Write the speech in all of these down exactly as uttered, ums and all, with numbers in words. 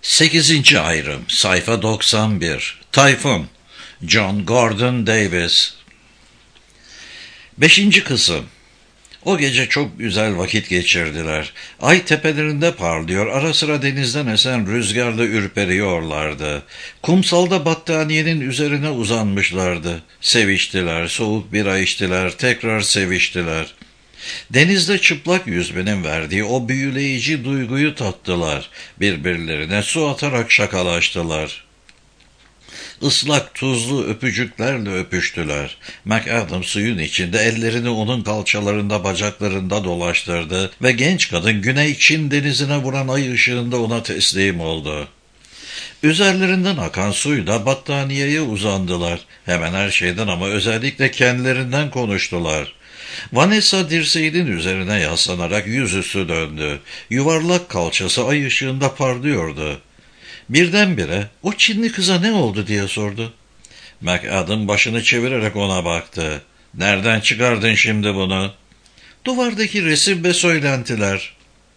Sekizinci ayrım, sayfa doksan bir. Tayfun, John Gordon Davis. Beşinci kısım. O gece çok güzel vakit geçirdiler. Ay tepelerinde parlıyor, ara sıra denizden esen rüzgarla ürperiyorlardı. Kumsalda battaniyenin üzerine uzanmışlardı. Seviştiler, soğuk bira içtiler, tekrar seviştiler. Denizde çıplak yüzmenin verdiği o büyüleyici duyguyu tattılar. Birbirlerine su atarak şakalaştılar. Islak tuzlu öpücüklerle öpüştüler. McAdam suyun içinde ellerini onun kalçalarında bacaklarında dolaştırdı ve genç kadın Güney Çin denizine vuran ay ışığında ona teslim oldu. Üzerlerinden akan suyla battaniyeye uzandılar. Hemen her şeyden ama özellikle kendilerinden konuştular. Vanessa dirseğinin üzerine yaslanarak yüzüstü döndü. Yuvarlak kalçası ay ışığında parlıyordu. Birdenbire "O Çinli kıza ne oldu?" diye sordu. McAdam başını çevirerek ona baktı. "Nereden çıkardın şimdi bunu?" "Duvardaki resim ve söylentiler."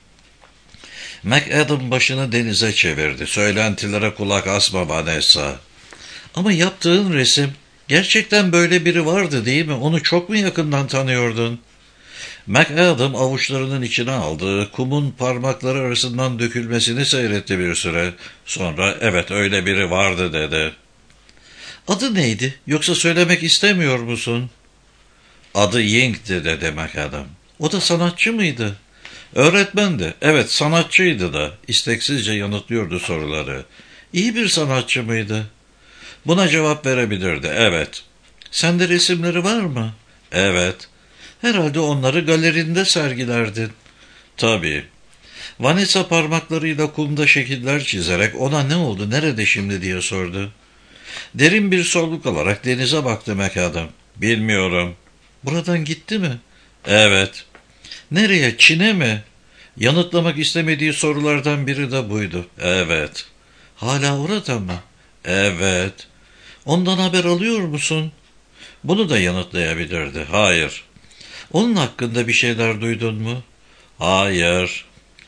McAdam başını denize çevirdi. "Söylentilere kulak asma Vanessa." "Ama yaptığın resim, gerçekten böyle biri vardı değil mi? Onu çok mu yakından tanıyordun?" McAdam avuçlarının içine aldığı kumun parmakları arasından dökülmesini seyretti bir süre. Sonra "Evet, öyle biri vardı" dedi. "Adı neydi? Yoksa söylemek istemiyor musun?" "Adı Ying'ti" dedi McAdam. "O da sanatçı mıydı?" "Öğretmendi. Evet, sanatçıydı da." İsteksizce yanıtlıyordu soruları. "İyi bir sanatçı mıydı?" Buna cevap verebilirdi. "Evet." "Sende resimleri var mı?" "Evet." "Herhalde onları galerinde sergilerdin." "Tabii." Vanessa parmaklarıyla kumda şekiller çizerek "Ona ne oldu, nerede şimdi?" diye sordu. Derin bir soluk alarak denize baktı McAdam. "Bilmiyorum." "Buradan gitti mi?" "Evet." "Nereye, Çin'e mi?" Yanıtlamak istemediği sorulardan biri de buydu. "Evet." "Hala orada mı?" "Evet." "Ondan haber alıyor musun?" Bunu da yanıtlayabilirdi. "Hayır." "Onun hakkında bir şeyler duydun mu?" "Hayır."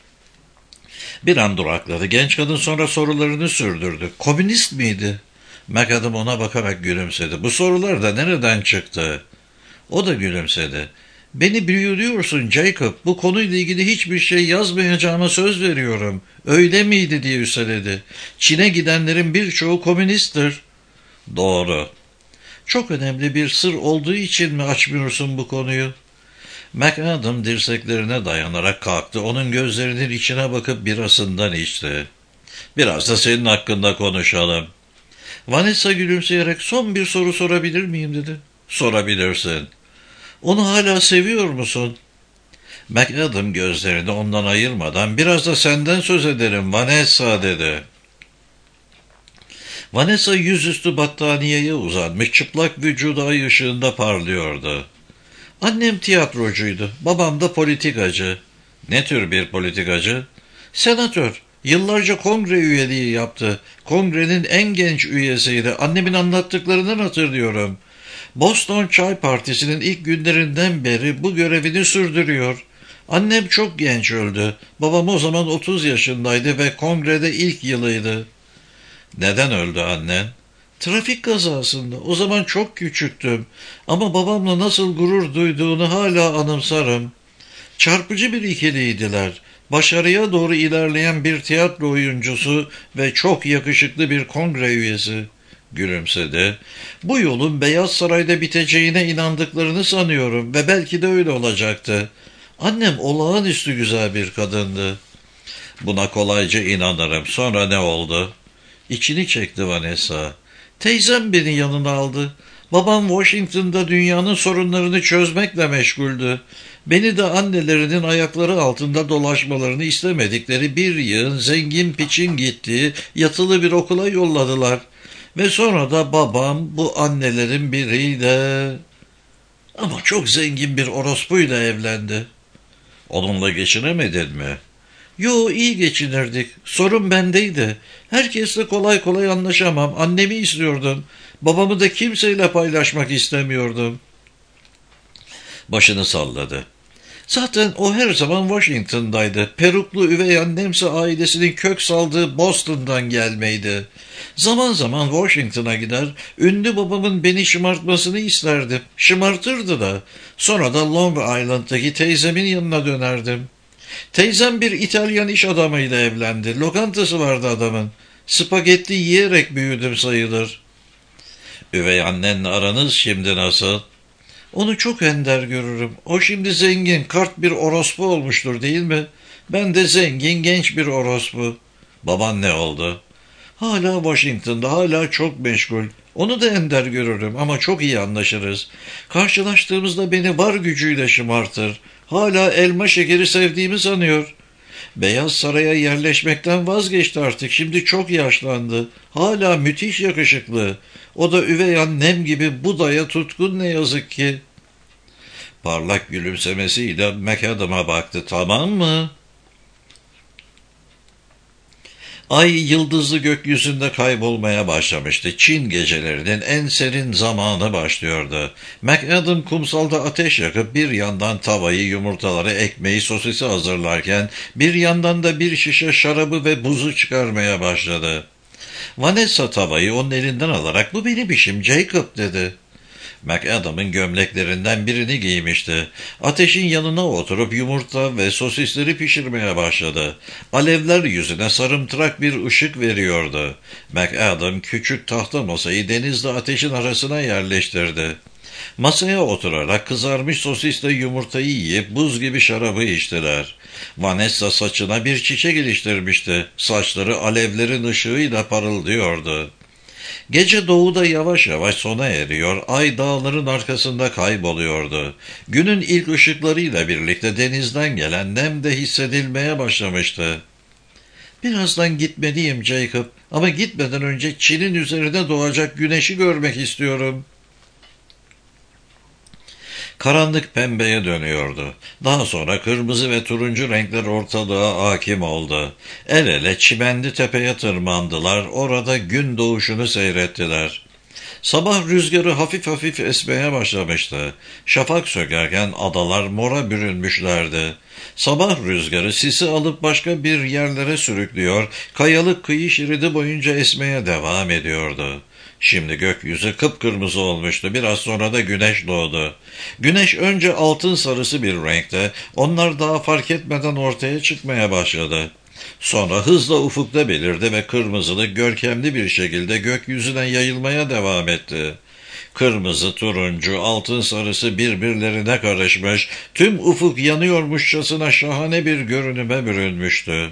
Bir an durakladı. Genç kadın sonra sorularını sürdürdü. "Komünist miydi?" McAdam ona bakarak gülümsedi. "Bu sorular da nereden çıktı?" O da gülümsedi. "Beni büyülüyorsun Jacob. Bu konuyla ilgili hiçbir şey yazmayacağıma söz veriyorum." "Öyle miydi?" diye üsteledi. "Çin'e gidenlerin birçoğu komünisttir." "Doğru." "Çok önemli bir sır olduğu için mi açmıyorsun bu konuyu?" McAdam dirseklerine dayanarak kalktı. Onun gözlerinin içine bakıp birasından içti. "Biraz da senin hakkında konuşalım." Vanessa gülümseyerek "Son bir soru sorabilir miyim?" dedi. "Sorabilirsin." "Onu hala seviyor musun?" McAdam gözlerini ondan ayırmadan "Biraz da senden söz ederim Vanessa" dedi. Vanessa yüzüstü battaniyeye uzanmış, çıplak vücudu ay ışığında parlıyordu. "Annem tiyatrocuydu, babam da politikacı." "Ne tür bir politikacı?" "Senatör. Yıllarca kongre üyeliği yaptı. Kongrenin en genç üyesiydi. Annemin anlattıklarından hatırlıyorum. Boston Çay Partisi'nin ilk günlerinden beri bu görevini sürdürüyor. Annem çok genç öldü. Babam o zaman otuz yaşındaydı ve kongrede ilk yılıydı." "Neden öldü annen?" "Trafik kazasında. O zaman çok küçüktüm. Ama babamla nasıl gurur duyduğunu hala anımsarım. Çarpıcı bir ikiliydiler. Başarıya doğru ilerleyen bir tiyatro oyuncusu ve çok yakışıklı bir kongre üyesi." Gülümsedi. "Bu yolun Beyaz Saray'da biteceğine inandıklarını sanıyorum ve belki de öyle olacaktı. Annem olağanüstü güzel bir kadındı." "Buna kolayca inanırım. Sonra ne oldu?" İçini çekti Vanessa. "Teyzem beni yanına aldı. Babam Washington'da dünyanın sorunlarını çözmekle meşguldü. Beni de annelerinin ayakları altında dolaşmalarını istemedikleri bir yığın zengin piçin gittiği yatılı bir okula yolladılar. Ve sonra da babam bu annelerin biriyle, ama çok zengin bir orospuyla evlendi." "Onunla geçinemedin mi?" "Yo, iyi geçinirdik. Sorun bendeydi. Herkesle kolay kolay anlaşamam. Annemi istiyordum. Babamı da kimseyle paylaşmak istemiyordum." Başını salladı. Zaten o her zaman Washington'daydı. Peruklu üvey annemse ailesinin kök saldığı Boston'dan gelmeydi. Zaman zaman Washington'a gider, ünlü babamın beni şımartmasını isterdim. Şımartırdı da. Sonra da Long Island'daki teyzemin yanına dönerdim. Teyzem bir İtalyan iş adamıyla evlendi. Lokantası vardı adamın. Spagetti yiyerek büyüdüm sayılır. Üvey annenle aranız şimdi nasıl? Onu çok ender görürüm. O şimdi zengin, kart bir orospu olmuştur değil mi? Ben de zengin, genç bir orospu. Baban ne oldu? Hala Washington'da, hala çok meşgul. Onu da ender görürüm ama çok iyi anlaşırız. Karşılaştığımızda beni var gücüyle şımartır. Hala elma şekeri sevdiğimi sanıyor. Beyaz Saray'a yerleşmekten vazgeçti artık. Şimdi çok yaşlandı. Hala müthiş yakışıklı. O da üvey annem gibi Buda'ya tutkun ne yazık ki. Parlak gülümsemesiyle McAdam'a baktı. Tamam mı? Ay yıldızlı gökyüzünde kaybolmaya başlamıştı. Çin gecelerinin en serin zamanı başlıyordu. McAdam kumsalda ateş yakıp bir yandan tavayı, yumurtaları, ekmeği, sosisi hazırlarken bir yandan da bir şişe şarabı ve buzu çıkarmaya başladı. Vanessa tavayı onun elinden alarak "Bu benim işim Jacob" dedi. McAdam'ın gömleklerinden birini giymişti. Ateşin yanına oturup yumurta ve sosisleri pişirmeye başladı. Alevler yüzüne sarımtırak bir ışık veriyordu. McAdam küçük tahta masayı denizle ateşin arasına yerleştirdi. Masaya oturarak kızarmış sosisle yumurtayı yiyip buz gibi şarabı içtiler. Vanessa saçına bir çiçek iliştirmişti. Saçları alevlerin ışığıyla parıldıyordu. Gece doğuda yavaş yavaş sona eriyor, ay dağların arkasında kayboluyordu. Günün ilk ışıklarıyla birlikte denizden gelen nem de hissedilmeye başlamıştı. Birazdan gitmeliyim Jacob, ama gitmeden önce Çin'in üzerine doğacak güneşi görmek istiyorum. Karanlık pembeye dönüyordu. Daha sonra kırmızı ve turuncu renkler ortalığa hakim oldu. El ele Çimenli Tepe'ye tırmandılar, orada gün doğuşunu seyrettiler. Sabah rüzgarı hafif hafif esmeye başlamıştı. Şafak sökerken adalar mora bürünmüşlerdi. Sabah rüzgarı sisi alıp başka bir yerlere sürüklüyor, kayalık kıyı şeridi boyunca esmeye devam ediyordu. Şimdi gökyüzü kıpkırmızı olmuştu. Biraz sonra da güneş doğdu. Güneş önce altın sarısı bir renkte, onlar daha fark etmeden ortaya çıkmaya başladı. Sonra hızla ufukta belirdi ve kırmızılık görkemli bir şekilde gökyüzüne yayılmaya devam etti. Kırmızı, turuncu, altın sarısı birbirlerine karışmış, tüm ufuk yanıyormuşçasına şahane bir görünüme bürünmüştü.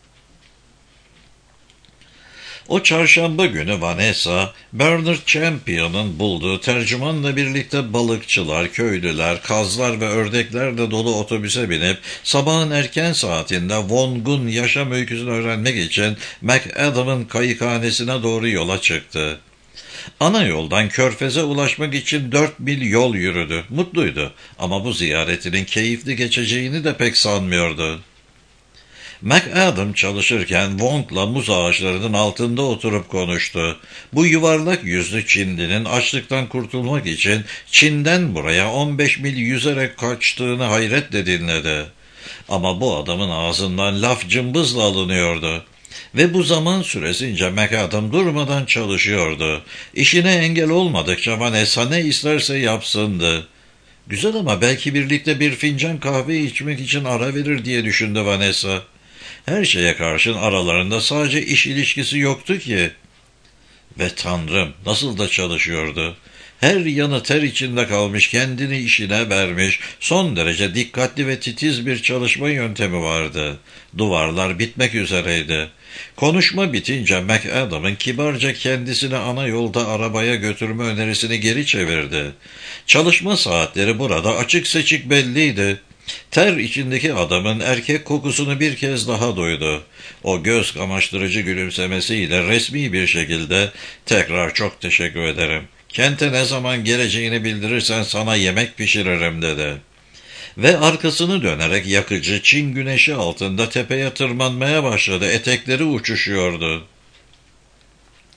O çarşamba günü Vanessa, Bernard Champion'ın bulduğu tercümanla birlikte balıkçılar, köylüler, kazlar ve ördeklerle dolu otobüse binip sabahın erken saatinde Wong'un yaşam öyküsünü öğrenmek için McAdam'ın kayıkhanesine doğru yola çıktı. Ana yoldan Körfez'e ulaşmak için dört mil yol yürüdü. Mutluydu ama bu ziyaretinin keyifli geçeceğini de pek sanmıyordu. McAdam çalışırken Wong'la muz ağaçlarının altında oturup konuştu. Bu yuvarlak yüzlü Çinlinin açlıktan kurtulmak için Çin'den buraya on beş mil yüzerek kaçtığını hayretle dinledi. Ama bu adamın ağzından laf cımbızla alınıyordu. Ve bu zaman süresince McAdam durmadan çalışıyordu. İşine engel olmadıkça Vanessa ne isterse yapsındı. Güzel ama belki birlikte bir fincan kahve içmek için ara verir diye düşündü Vanessa. Her şeye karşın aralarında sadece iş ilişkisi yoktu ki. Ve Tanrım nasıl da çalışıyordu. Her yanı ter içinde kalmış, kendini işine vermiş, son derece dikkatli ve titiz bir çalışma yöntemi vardı. Duvarlar bitmek üzereydi. Konuşma bitince McAdam'ın kibarca kendisini ana yolda arabaya götürme önerisini geri çevirdi. Çalışma saatleri burada açık seçik belliydi. Ter içindeki adamın erkek kokusunu bir kez daha duydu. O göz kamaştırıcı gülümsemesiyle resmi bir şekilde "Tekrar çok teşekkür ederim. Kente ne zaman geleceğini bildirirsen sana yemek pişiririm" dedi. Ve arkasını dönerek yakıcı Çin güneşi altında tepeye tırmanmaya başladı. Etekleri uçuşuyordu.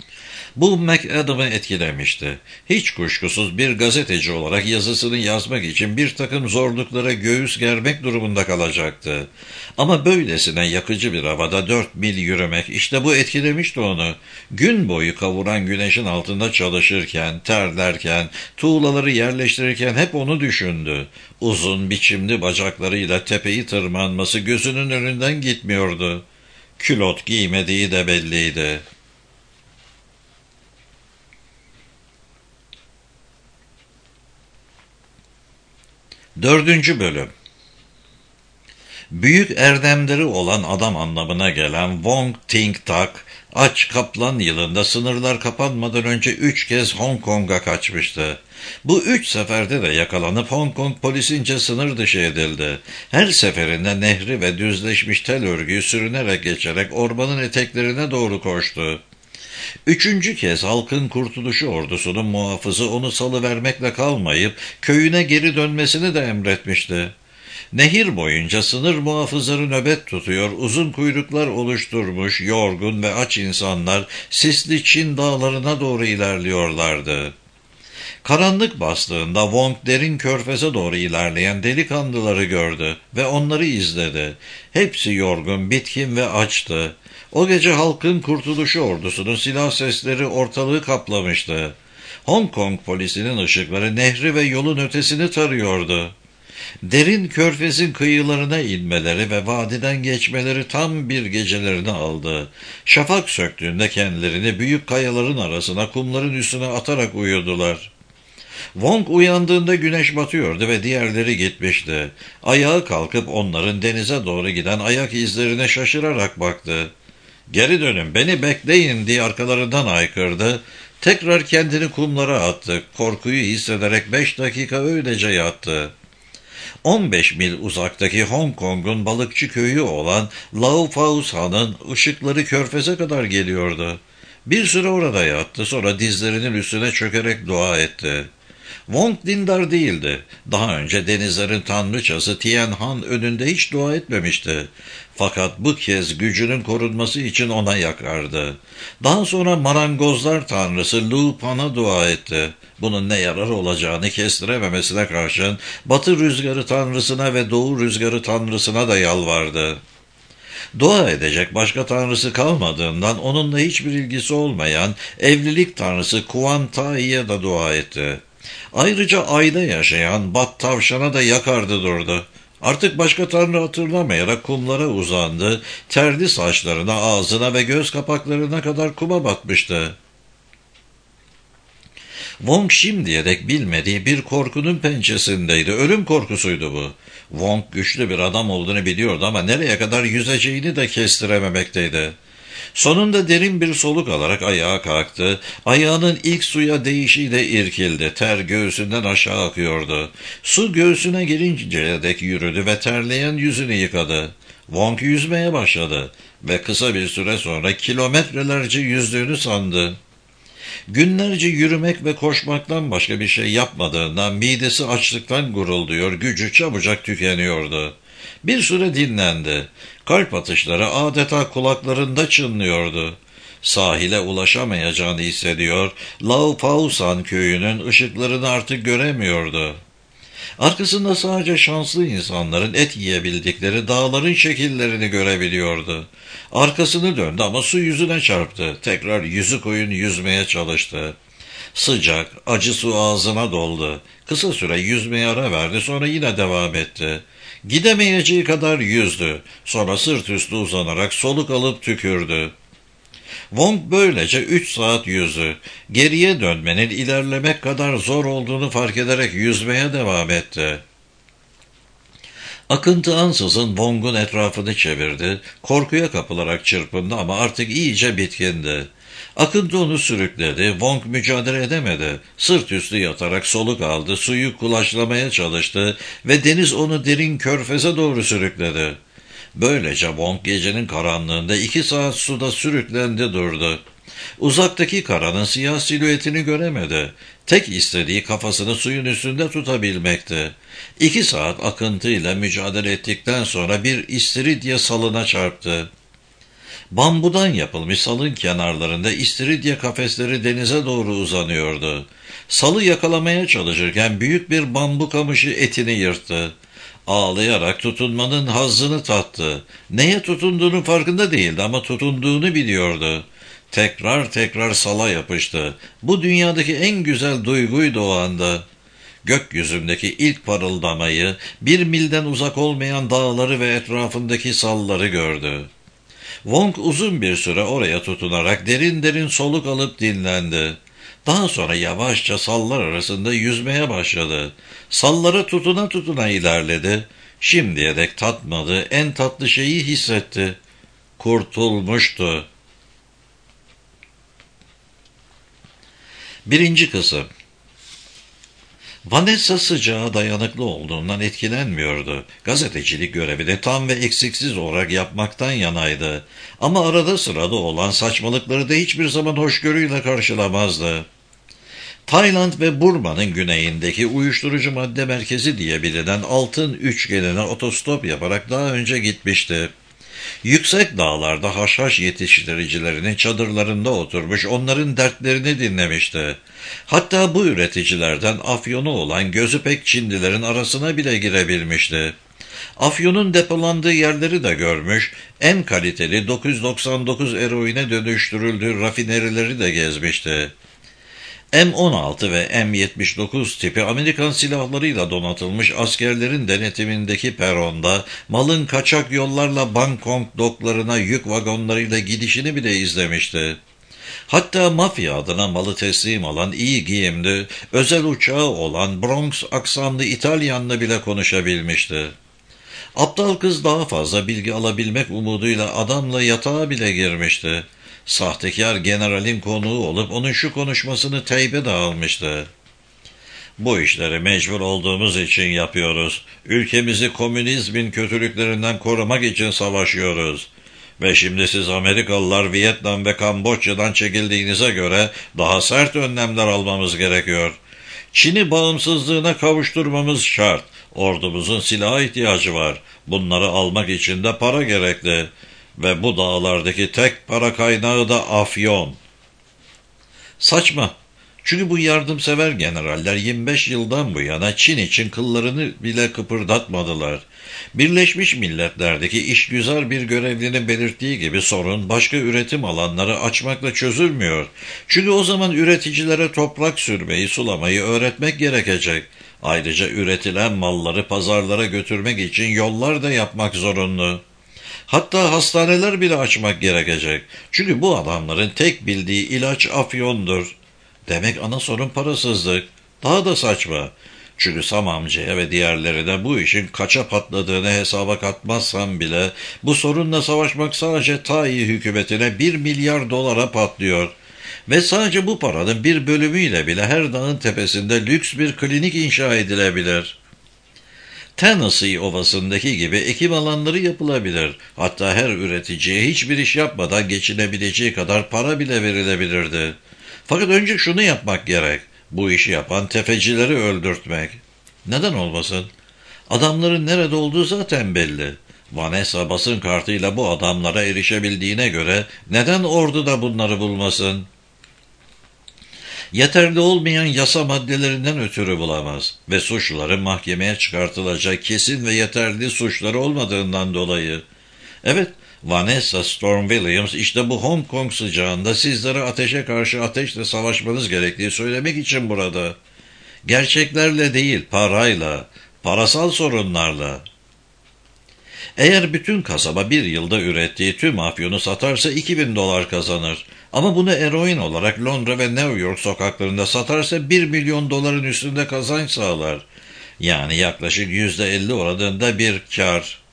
Bu McAdam'ı etkilemişti. Hiç kuşkusuz bir gazeteci olarak yazısını yazmak için bir takım zorluklara göğüs germek durumunda kalacaktı. Ama böylesine yakıcı bir havada dört mil yürümek, işte bu etkilemişti onu. Gün boyu kavuran güneşin altında çalışırken, terlerken, tuğlaları yerleştirirken hep onu düşündü. Uzun biçimli bacaklarıyla tepeyi tırmanması gözünün önünden gitmiyordu. Külot giymediği de belliydi. Dördüncü bölüm. Büyük erdemleri olan adam anlamına gelen Wong Ting Tak, aç kaplan yılında sınırlar kapanmadan önce üç kez Hong Kong'a kaçmıştı. Bu üç seferde de yakalanıp Hong Kong polisince sınır dışı edildi. Her seferinde nehri ve düzleşmiş tel örgüyü sürünerek geçerek ormanın eteklerine doğru koştu. Üçüncü kez Halkın Kurtuluşu Ordusu'nun muhafızı onu salıvermekle kalmayıp köyüne geri dönmesini de emretmişti. Nehir boyunca sınır muhafızları nöbet tutuyor, uzun kuyruklar oluşturmuş, yorgun ve aç insanlar sisli Çin dağlarına doğru ilerliyorlardı. Karanlık bastığında Wong derin körfeze doğru ilerleyen delikanlıları gördü ve onları izledi. Hepsi yorgun, bitkin ve açtı. O gece Halkın Kurtuluşu Ordusu'nun silah sesleri ortalığı kaplamıştı. Hong Kong polisinin ışıkları nehri ve yolun ötesini tarıyordu. Derin körfezin kıyılarına inmeleri ve vadiden geçmeleri tam bir gecelerini aldı. Şafak söktüğünde kendilerini büyük kayaların arasına, kumların üstüne atarak uyudular. Wong uyandığında güneş batıyordu ve diğerleri gitmişti. Ayağa kalkıp onların denize doğru giden ayak izlerine şaşırarak baktı. "Geri dönün, beni bekleyin," diye arkalarından haykırdı. Tekrar kendini kumlara attı. Korkuyu hissederek beş dakika öylece yattı. on beş mil uzaktaki Hong Kong'un balıkçı köyü olan Lau Fau San'ın ışıkları körfeze kadar geliyordu. Bir süre orada yattı, sonra dizlerinin üstüne çökerek dua etti. Wong dindar değildi. Daha önce denizlerin tanrıçası Tian Han önünde hiç dua etmemişti. Fakat bu kez gücünün korunması için ona yakardı. Daha sonra marangozlar tanrısı Lu Pan'a dua etti. Bunun ne yarar olacağını kestirememesine karşın batı rüzgarı tanrısına ve doğu rüzgarı tanrısına da yalvardı. Dua edecek başka tanrısı kalmadığından onunla hiçbir ilgisi olmayan evlilik tanrısı Kuan Tai'ye de dua etti. Ayrıca ayda yaşayan Bat Tavşan'a da yakardı durdu. Artık başka tanrı hatırlamayarak kumlara uzandı, terli saçlarına, ağzına ve göz kapaklarına kadar kuma batmıştı. Wong şimdiye dek bilmediği bir korkunun pençesindeydi. Ölüm korkusuydu bu. Wong güçlü bir adam olduğunu biliyordu ama nereye kadar yüzeceğini de kestirememekteydi. Sonunda derin bir soluk alarak ayağa kalktı. Ayağının ilk suya değişiyle irkildi. Ter göğsünden aşağı akıyordu. Su göğsüne gelinceye dek yürüdü ve terleyen yüzünü yıkadı. Wong yüzmeye başladı ve kısa bir süre sonra kilometrelerce yüzdüğünü sandı. Günlerce yürümek ve koşmaktan başka bir şey yapmadığından midesi açlıktan gurulduyor, gücü çabucak tükeniyordu. Bir süre dinlendi. Kalp atışları adeta kulaklarında çınlıyordu. Sahile ulaşamayacağını hissediyor, Lau Pau San köyünün ışıklarını artık göremiyordu. Arkasında sadece şanslı insanların et yiyebildikleri dağların şekillerini görebiliyordu. Arkasını döndü ama su yüzüne çarptı. Tekrar yüzü koyun yüzmeye çalıştı. Sıcak, acı su ağzına doldu. Kısa süre yüzmeye ara verdi, sonra yine devam etti. Gidemeyeceği kadar yüzdü. Sonra sırt üstü uzanarak soluk alıp tükürdü. Wong böylece üç saat yüzdü. Geriye dönmenin ilerlemek kadar zor olduğunu fark ederek yüzmeye devam etti. Akıntı ansızın Wong'un etrafını çevirdi. Korkuya kapılarak çırpındı ama artık iyice bitkindi. Akıntı onu sürükledi. Wong mücadele edemedi. Sırt üstü yatarak soluk aldı, suyu kulaçlamaya çalıştı ve deniz onu derin körfeze doğru sürükledi. Böylece Wong gecenin karanlığında iki saat suda sürüklendi durdu. Uzaktaki karanın siyah silüetini göremedi. Tek istediği kafasını suyun üstünde tutabilmekti. İki saat akıntıyla mücadele ettikten sonra bir istiridye salına çarptı. Bambudan yapılmış salın kenarlarında istiridye kafesleri denize doğru uzanıyordu. Salı yakalamaya çalışırken büyük bir bambu kamışı etini yırttı. Ağlayarak tutunmanın hazzını tattı. Neye tutunduğunun farkında değildi ama tutunduğunu biliyordu. Tekrar tekrar sala yapıştı. Bu dünyadaki en güzel duyguydu o anda. Gökyüzündeki ilk parıldamayı, bir milden uzak olmayan dağları ve etrafındaki salları gördü. Wong uzun bir süre oraya tutunarak derin derin soluk alıp dinlendi. Daha sonra yavaşça sallar arasında yüzmeye başladı. Sallara tutuna tutuna ilerledi. Şimdiye dek tatmadığı en tatlı şeyi hissetti. Kurtulmuştu. Birinci kısım. Vanessa sıcağa dayanıklı olduğundan etkilenmiyordu. Gazetecilik görevini tam ve eksiksiz olarak yapmaktan yanaydı. Ama arada sırada olan saçmalıkları da hiçbir zaman hoşgörüyle karşılamazdı. Tayland ve Burma'nın güneyindeki uyuşturucu madde merkezi diye bilinen altın üçgenine otostop yaparak daha önce gitmişti. Yüksek dağlarda haşhaş yetiştiricilerinin çadırlarında oturmuş onların dertlerini dinlemişti. Hatta bu üreticilerden afyonu olan gözü pek Çinlilerin arasına bile girebilmişti. Afyonun depolandığı yerleri de görmüş, en kaliteli dokuz yüz doksan dokuz eroine dönüştürüldüğü rafinerileri de gezmişti. M on altı ve M yetmiş dokuz tipi Amerikan silahlarıyla donatılmış askerlerin denetimindeki peronda malın kaçak yollarla Bangkok doklarına yük vagonlarıyla gidişini bile izlemişti. Hatta mafya adına malı teslim alan iyi giyimli, özel uçağı olan Bronx aksanlı İtalyanla bile konuşabilmişti. Aptal kız daha fazla bilgi alabilmek umuduyla adamla yatağa bile girmişti. Sahtekar generalin konuğu olup onun şu konuşmasını teybe de almıştı. Bu işleri mecbur olduğumuz için yapıyoruz. Ülkemizi komünizmin kötülüklerinden korumak için savaşıyoruz. Ve şimdi siz Amerikalılar Vietnam ve Kamboçya'dan çekildiğinize göre daha sert önlemler almamız gerekiyor. Çin'i bağımsızlığına kavuşturmamız şart. Ordumuzun silaha ihtiyacı var. Bunları almak için de para gerekli. Ve bu dağlardaki tek para kaynağı da afyon. Saçma. Çünkü bu yardımsever generaller yirmi beş yıldan bu yana Çin için kıllarını bile kıpırdatmadılar. Birleşmiş Milletler'deki işgüzar bir görevlinin belirttiği gibi sorun başka üretim alanları açmakla çözülmüyor. Çünkü o zaman üreticilere toprak sürmeyi, sulamayı öğretmek gerekecek. Ayrıca üretilen malları pazarlara götürmek için yollar da yapmak zorunlu. Hatta hastaneler bile açmak gerekecek. Çünkü bu adamların tek bildiği ilaç afyondur. Demek ana sorun parasızlık. Daha da saçma. Çünkü Sam amcaya ve diğerlerine bu işin kaça patladığını hesaba katmazsam bile bu sorunla savaşmak sadece Tayi hükümetine bir milyar dolara patlıyor. Ve sadece bu paranın bir bölümüyle bile her dağın tepesinde lüks bir klinik inşa edilebilir. Tennessee Ovası'ndaki gibi ekim alanları yapılabilir. Hatta her üreticiye hiçbir iş yapmadan geçinebileceği kadar para bile verilebilirdi. Fakat önce şunu yapmak gerek. Bu işi yapan tefecileri öldürtmek. Neden olmasın? Adamların nerede olduğu zaten belli. Vanessa basın kartıyla bu adamlara erişebildiğine göre neden orduda bunları bulmasın? Yeterli olmayan yasa maddelerinden ötürü bulamaz ve suçluların mahkemeye çıkartılacak kesin ve yeterli suçları olmadığından dolayı. Evet, Vanessa Storm Williams işte bu Hong Kong sıcağında sizlere ateşe karşı ateşle savaşmanız gerektiği söylemek için burada. Gerçeklerle değil, parayla, parasal sorunlarla. Eğer bütün kasaba bir yılda ürettiği tüm afyonu satarsa iki bin dolar kazanır. Ama bunu eroin olarak Londra ve New York sokaklarında satarsa bir milyon doların üstünde kazanç sağlar. Yani yaklaşık yüzde elli oranında bir kar.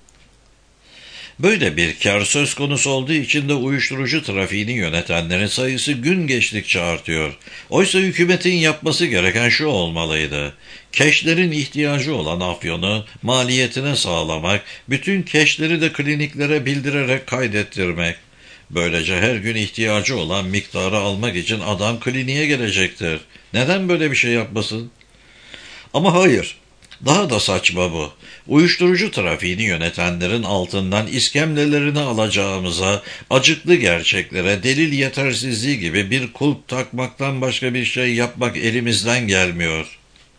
Böyle bir kar söz konusu olduğu için de uyuşturucu trafiğini yönetenlerin sayısı gün geçtikçe artıyor. Oysa hükümetin yapması gereken şu olmalıydı. Keşlerin ihtiyacı olan afyonu maliyetine sağlamak, bütün keşleri de kliniklere bildirerek kaydettirmek. Böylece her gün ihtiyacı olan miktarı almak için adam kliniğe gelecektir. Neden böyle bir şey yapmasın? Ama hayır. Daha da saçma bu. Uyuşturucu trafiğini yönetenlerin altından iskemlelerini alacağımıza, acıklı gerçeklere, delil yetersizliği gibi bir kulp takmaktan başka bir şey yapmak elimizden gelmiyor.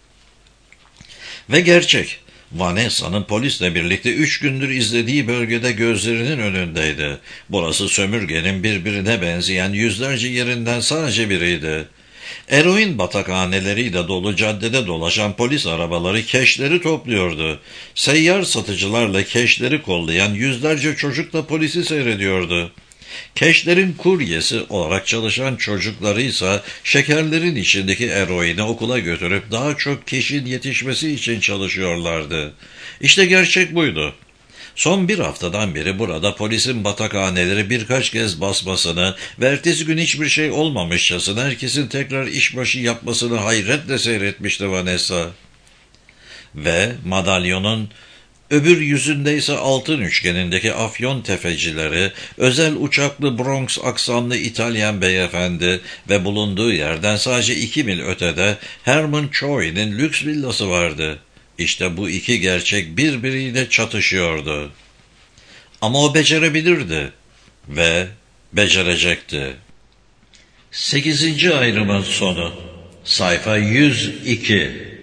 Ve gerçek, Vanessa'nın polisle birlikte üç gündür izlediği bölgede gözlerinin önündeydi. Burası sömürgenin birbirine benzeyen yüzlerce yerinden sadece biriydi. Eroin batakhaneleriyle dolu caddede dolaşan polis arabaları keşleri topluyordu. Seyyar satıcılarla keşleri kollayan yüzlerce çocuk da polisi seyrediyordu. Keşlerin kuryesi olarak çalışan çocukları ise şekerlerin içindeki eroini okula götürüp daha çok keşin yetişmesi için çalışıyorlardı. İşte gerçek buydu. Son bir haftadan beri burada polisin batakhaneleri birkaç kez basmasını ve ertesi gün hiçbir şey olmamışçasına herkesin tekrar işbaşı yapmasını hayretle seyretmişti Vanessa. Ve madalyonun öbür yüzünde ise altın üçgenindeki afyon tefecileri, özel uçaklı Bronx aksanlı İtalyan beyefendi ve bulunduğu yerden sadece iki mil ötede Herman Choi'nin lüks villası vardı. İşte bu iki gerçek birbiriyle çatışıyordu. Ama o becerebilirdi ve becerecekti. Sekizinci ayrımın sonu. Sayfa yüz iki.